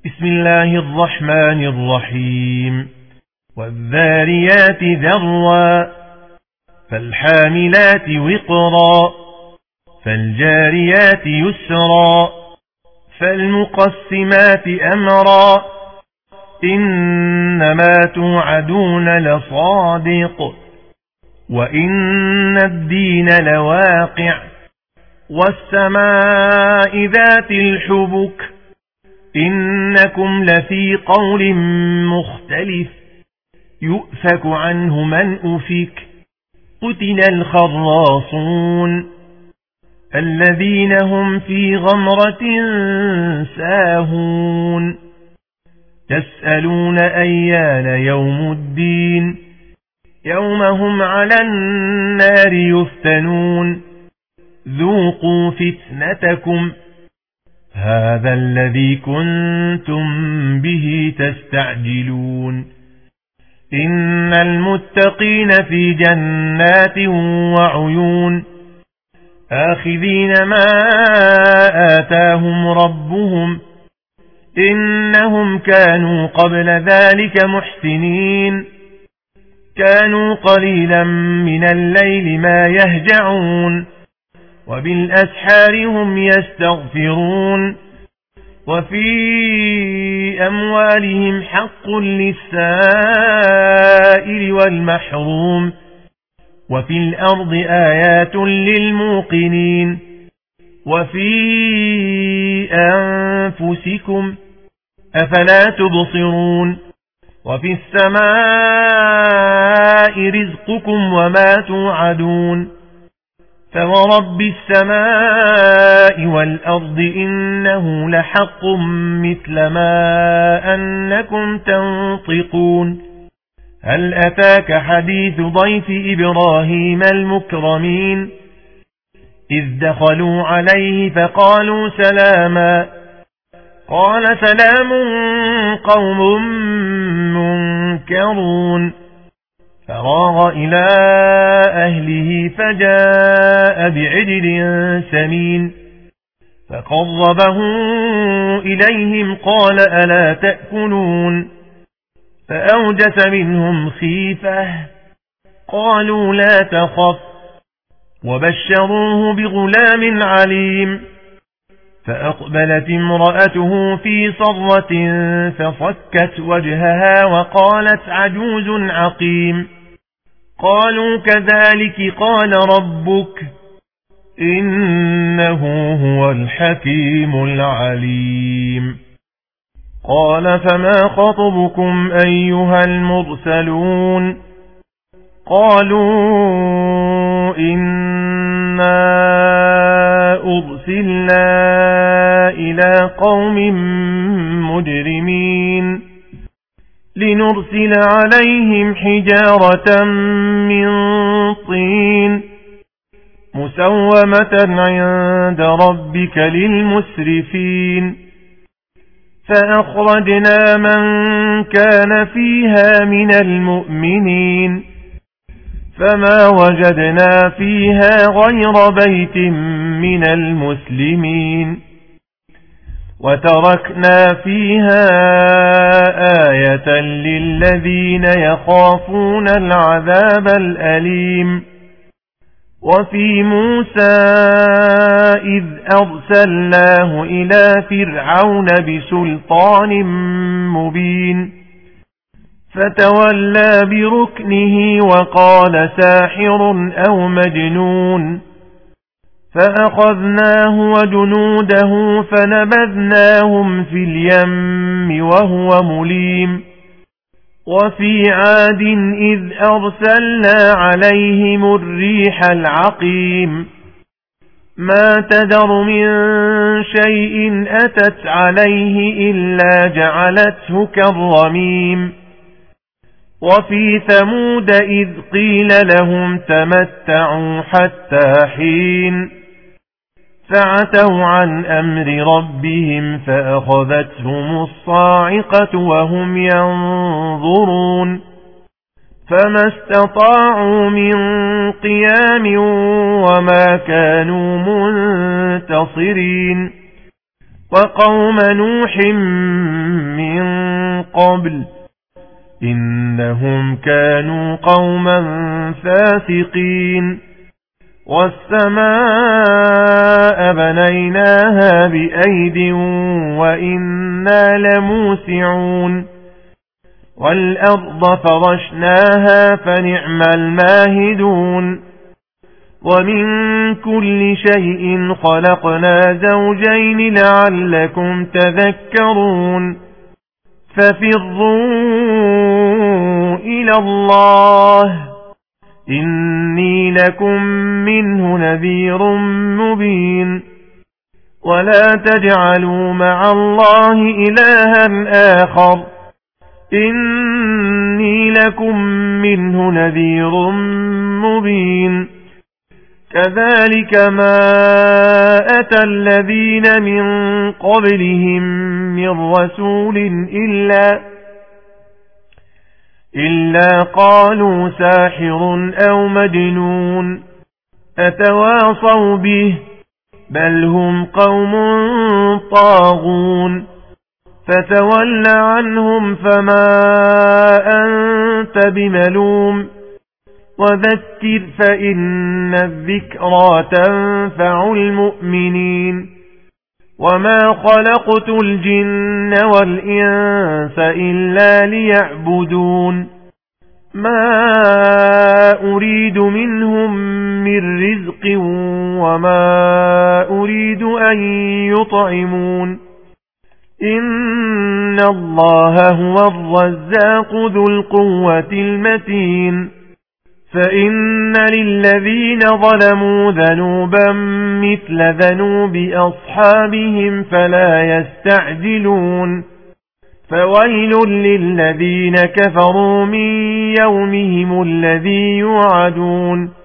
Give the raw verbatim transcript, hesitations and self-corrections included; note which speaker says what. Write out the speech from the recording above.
Speaker 1: بسم الله الرحمن الرحيم والذاريات ذروا فالحاملات وقرا فالجاريات يسرا فالمقسمات أمرا إنما توعدون لصادق وإن الدين لواقع والسماء ذات الحبك إنكم لفي قول مختلف يؤفك عنه من أفك قتل الخراصون الذين هم في غمرة ساهون يسألون أيان يوم الدين يوم هم على النار يفتنون ذوقوا فتنتكم هذا الذي كنتم به تستعجلون إن المتقين في جنات وعيون آخذين ما آتاهم ربهم إنهم كانوا قبل ذلك محسنين كانوا قليلا من الليل ما يهجعون وبالأسحار هم يستغفرون وفي أموالهم حق للسائل والمحروم وفي الأرض آيات للموقنين وفي أنفسكم أفلا تبصرون وفي السماء رزقكم وما توعدون فورب السماء والأرض إنه لحق مثل ما أنكم تنطقون هل أتاك حديث ضيف إبراهيم المكرمين إذ دخلوا عليه فقالوا سلاما قال سلام قوم منكرون فراغ إلى أهله فجاء بعجل سمين فقربه إليهم قال ألا تأكلون فأوجس منهم خيفة قالوا لا تخف وبشروه بغلام عليم فأقبلت امرأته في صرة فصكت وجهها وقالت عجوز عقيم قالوا كذلك قال ربك إنه هو الحكيم العليم قال فما خطبكم أيها المرسلون قالوا إنا أرسلنا إلى قوم مجرمين لنرسل عليهم حجارة من طين مسومة عند ربك للمسرفين فأخرجنا من كان فيها من المؤمنين فما وجدنا فيها غير بيت من المسلمين وتركنا فيها آية للذين يخافون العذاب الأليم وفي موسى إذ أرسلناه إلى فرعون بسلطان مبين فتولى بركنه وقال ساحر أو مجنون فأخذناه وجنوده فنبذناهم في اليم وهو مليم وفي عاد إذ أرسلنا عليهم الريح العقيم ما تذر من شيء أتت عليه إلا جعلته كالرميم وفي ثمود إذ قيل لهم تمتعوا حتى حين فعتوا عن أمر ربهم فأخذتهم الصاعقة وهم ينظرون فما استطاعوا من قيام وما كانوا منتصرين وقوم نوح من قبل إنهم كانوا قوما فاسقين والسماء بنيناها بأيد وإنا لموسعون والأرض فرشناها فنعم الماهدون ومن كل شيء خلقنا زوجين لعلكم تذكرون ففروا إلى الله إني لكم منه نذير مبين ولا تجعلوا مع الله إلها آخر إني لكم منه نذير مبين كذلك ما أتى الذين من قبلهم من رسول إلا إلا قالوا ساحر أو مجنون أتواصوا به بل هم قوم طاغون فتول عنهم فما أنت بملوم وذكر فإن الذكرى تنفع المؤمنين وما خلقت الجن والإنس إلا ليعبدون ما أريد منهم من رزق وما أريد أن يطعمون إن الله هو الرزاق ذو القوة المتين فإن للذين ظلموا ذنوبا مثل ذنوب أصحابهم فلا يستعجلون فويل للذين كفروا من يومهم الذي يوعدون